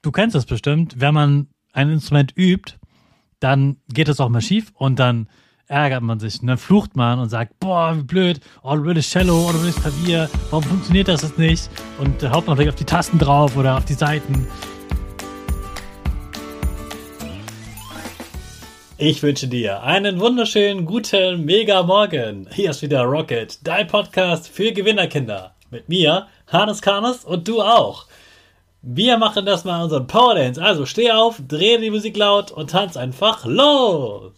du kennst das bestimmt, wenn man ein Instrument übt, dann geht es auch mal schief und dann ärgert man sich und dann flucht man und sagt, boah, wie blöd, oh, du willst Cello oder du willst Klavier, warum funktioniert das jetzt nicht? Und haut man vielleicht auf die Tasten drauf oder auf die Saiten. Ich wünsche dir einen wunderschönen, guten, mega Morgen. Hier ist wieder Rocket, dein Podcast für Gewinnerkinder. Mit mir, Hannes Karnes und du auch. Wir machen das mal unseren Power Dance. Also steh auf, dreh die Musik laut und tanz einfach los.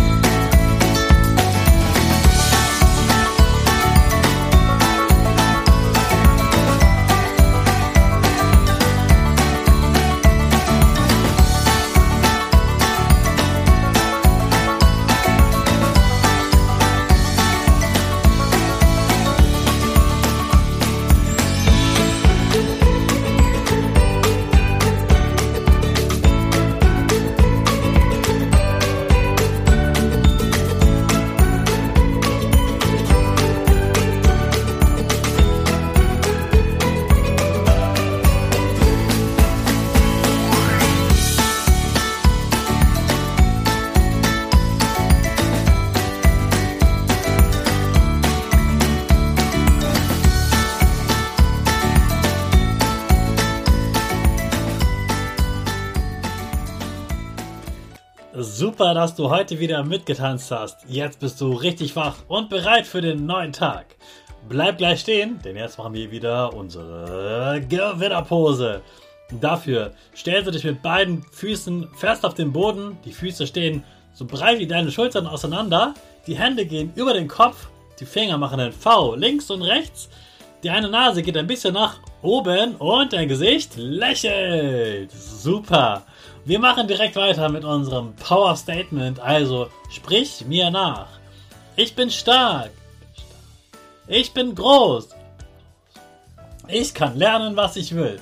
Super, dass du heute wieder mitgetanzt hast. Jetzt bist du richtig wach und bereit für den neuen Tag. Bleib gleich stehen, denn jetzt machen wir wieder unsere Gewinnerpose. Dafür stellst du dich mit beiden Füßen fest auf den Boden. Die Füße stehen so breit wie deine Schultern auseinander. Die Hände gehen über den Kopf. Die Finger machen ein V links und rechts. Die eine Nase geht ein bisschen nach oben und dein Gesicht lächelt. Super. Wir machen direkt weiter mit unserem Power Statement. Also sprich mir nach. Ich bin stark. Ich bin groß. Ich kann lernen, was ich will.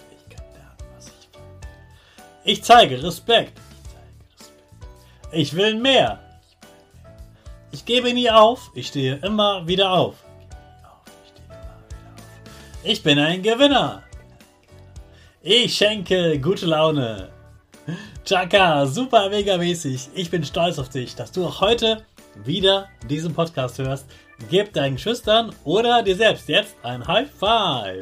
Ich zeige Respekt. Ich will mehr. Ich gebe nie auf. Ich stehe immer wieder auf. Ich bin ein Gewinner. Ich schenke gute Laune. Chaka, super mega mäßig. Ich bin stolz auf dich, dass du auch heute wieder diesen Podcast hörst. Gib deinen Geschwistern oder dir selbst jetzt ein High Five.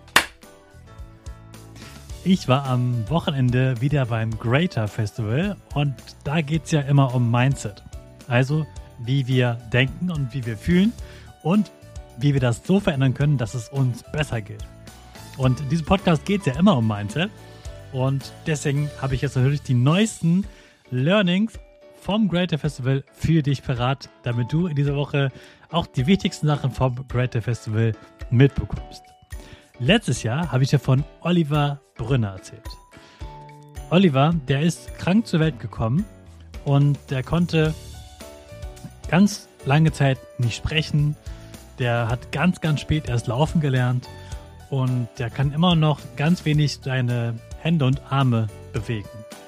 Ich war am Wochenende wieder beim Greater Festival und da geht es ja immer um Mindset. Also wie wir denken und wie wir fühlen und wie wir das so verändern können, dass es uns besser geht. Und in diesem Podcast geht es ja immer um Mindset. Und deswegen habe ich jetzt natürlich die neuesten Learnings vom Greater Festival für dich parat, damit du in dieser Woche auch die wichtigsten Sachen vom Greater Festival mitbekommst. Letztes Jahr habe ich ja von Oliver Brünner erzählt. Oliver, der ist krank zur Welt gekommen und der konnte ganz lange Zeit nicht sprechen. Der hat ganz, ganz spät erst laufen gelernt und der kann immer noch ganz wenig seine Hände und Arme bewegen.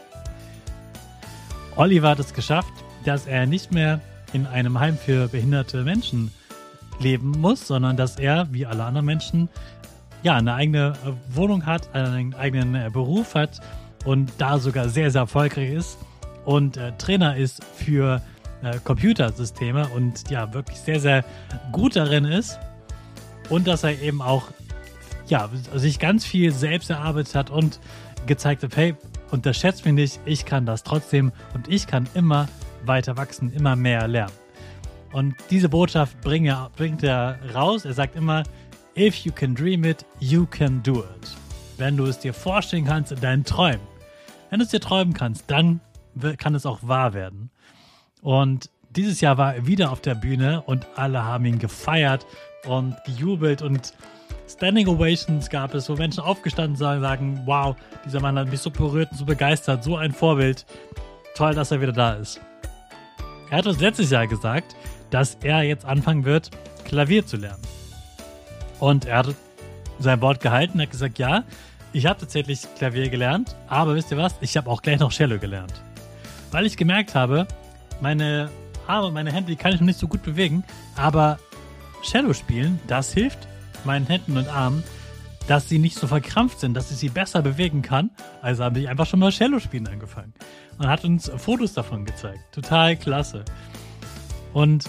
Oliver hat es geschafft, dass er nicht mehr in einem Heim für behinderte Menschen leben muss, sondern dass er, wie alle anderen Menschen, ja, eine eigene Wohnung hat, einen eigenen Beruf hat und da sogar sehr, sehr erfolgreich ist und Trainer ist für Computersysteme und ja, wirklich sehr, sehr gut darin ist und dass er eben auch ja, sich ganz viel selbst erarbeitet hat und gezeigt hat, hey, unterschätzt mich nicht, ich kann das trotzdem und ich kann immer weiter wachsen, immer mehr lernen. Und diese Botschaft bringt er raus. Er sagt immer, if you can dream it, you can do it. Wenn du es dir vorstellen kannst in deinen Träumen. Wenn du es dir träumen kannst, dann kann es auch wahr werden. Und dieses Jahr war er wieder auf der Bühne und alle haben ihn gefeiert und gejubelt und Standing Ovations gab es, wo Menschen aufgestanden sind und sagen, wow, dieser Mann hat mich so berührt und so begeistert, so ein Vorbild. Toll, dass er wieder da ist. Er hat uns letztes Jahr gesagt, dass er jetzt anfangen wird, Klavier zu lernen. Und er hat sein Wort gehalten, er hat gesagt, ja, ich habe tatsächlich Klavier gelernt, aber wisst ihr was, ich habe auch gleich noch Cello gelernt. Weil ich gemerkt habe, meine Arme und meine Hände, die kann ich noch nicht so gut bewegen, aber Cello spielen, das hilft meinen Händen und Armen dass sie nicht so verkrampft sind, dass ich sie besser bewegen kann. Also habe ich einfach schon mal Cello spielen angefangen und hat uns Fotos davon gezeigt. Total klasse. Und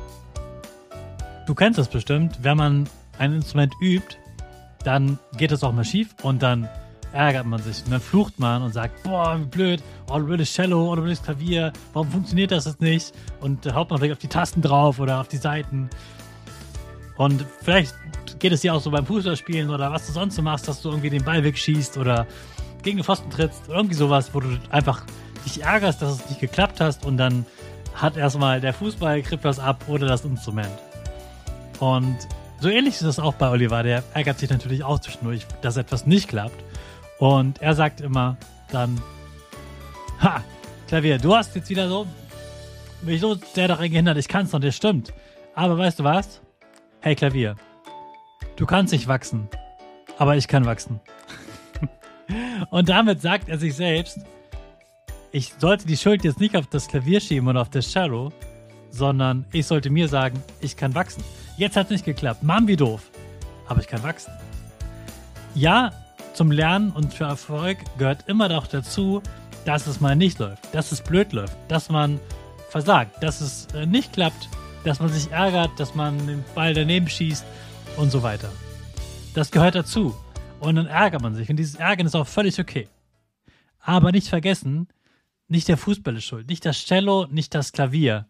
du kennst das bestimmt, wenn man ein Instrument übt, dann geht es auch mal schief und dann ärgert man sich und dann flucht man und sagt, boah, wie blöd, oh, du blödes Cello oder blödes Klavier, warum funktioniert das jetzt nicht? Und da haut man vielleicht auf die Tasten drauf oder auf die Saiten. Und vielleicht geht es dir auch so beim Fußballspielen oder was du sonst so machst, dass du irgendwie den Ball wegschießt oder gegen den Pfosten trittst, irgendwie sowas, wo du einfach dich ärgerst, dass es nicht geklappt hast und dann hat erstmal der Fußball kriegt was ab oder das Instrument. Und so ähnlich ist es auch bei Oliver, der ärgert sich natürlich auch zwischendurch, dass etwas nicht klappt. Und er sagt immer dann, ha, Klavier, du hast jetzt wieder mich so sehr daran gehindert, ich kann es noch, das stimmt. Aber weißt du was? Hey Klavier, du kannst nicht wachsen, aber ich kann wachsen. Und damit sagt er sich selbst, ich sollte die Schuld jetzt nicht auf das Klavier schieben oder auf das Cello, sondern ich sollte mir sagen, ich kann wachsen. Jetzt hat es nicht geklappt. Mann, wie doof. Aber ich kann wachsen. Ja, zum Lernen und für Erfolg gehört immer doch dazu, dass es mal nicht läuft, dass es blöd läuft, dass man versagt, dass es nicht klappt, dass man sich ärgert, dass man den Ball daneben schießt und so weiter. Das gehört dazu. Und dann ärgert man sich. Und dieses Ärgern ist auch völlig okay. Aber nicht vergessen, nicht der Fußball ist schuld, nicht das Cello, nicht das Klavier.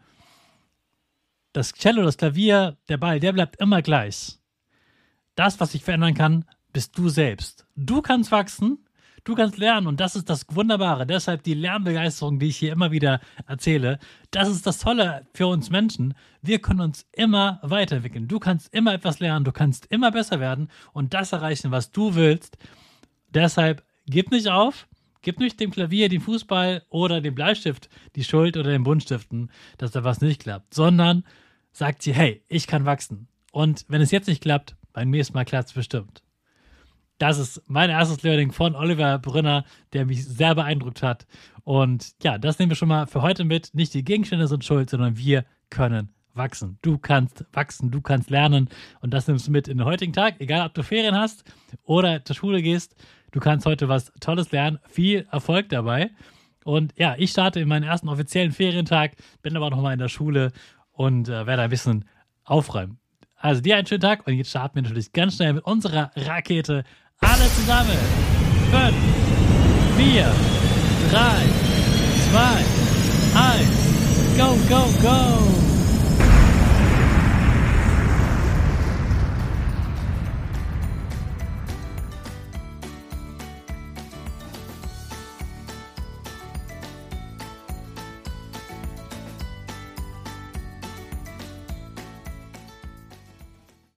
Das Cello, das Klavier, der Ball, der bleibt immer gleich. Das, was sich verändern kann, bist du selbst. Du kannst wachsen, du kannst lernen und das ist das Wunderbare. Deshalb die Lernbegeisterung, die ich hier immer wieder erzähle, das ist das Tolle für uns Menschen. Wir können uns immer weiterentwickeln. Du kannst immer etwas lernen, du kannst immer besser werden und das erreichen, was du willst. Deshalb gib nicht auf. Gib nicht dem Klavier, dem Fußball oder dem Bleistift die Schuld oder den Buntstiften, dass da was nicht klappt, sondern sagt dir, hey, ich kann wachsen. Und wenn es jetzt nicht klappt, beim nächsten Mal klappt es bestimmt. Das ist mein erstes Learning von Oliver Brünner, der mich sehr beeindruckt hat. Und ja, das nehmen wir schon mal für heute mit. Nicht die Gegenstände sind schuld, sondern wir können wachsen. Du kannst wachsen, du kannst lernen. Und das nimmst du mit in den heutigen Tag, egal ob du Ferien hast oder zur Schule gehst. Du kannst heute was Tolles lernen. Viel Erfolg dabei. Und ja, ich starte in meinen ersten offiziellen Ferientag, bin aber noch mal in der Schule und werde ein bisschen aufräumen. Also dir einen schönen Tag und jetzt starten wir natürlich ganz schnell mit unserer Rakete. Alle zusammen. 5, 4, 3, 2, 1. Go, go, go.